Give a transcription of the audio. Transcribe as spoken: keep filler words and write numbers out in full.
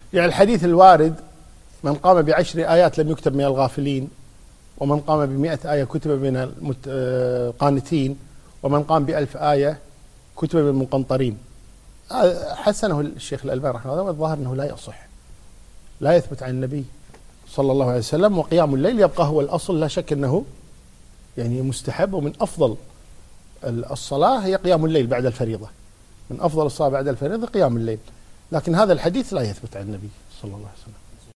يعني الحديث الوارد من قام بعشر آيات لم يكتب من الغافلين، ومن قام بمئة آية كتب من القانتين، ومن قام بألف آية كتب من المقنطرين. حسنه الشيخ الألباني رحمه الله، والظاهر أنه لا يصح، لا يثبت عن النبي صلى الله عليه وسلم. وقيام الليل يبقى هو الأصل، لا شك أنه يعني مستحب، ومن أفضل الصلاة هي قيام الليل بعد الفريضة، من أفضل الصلاة بعد الفريضة قيام الليل، لكن هذا الحديث لا يثبت عن النبي صلى الله عليه وسلم.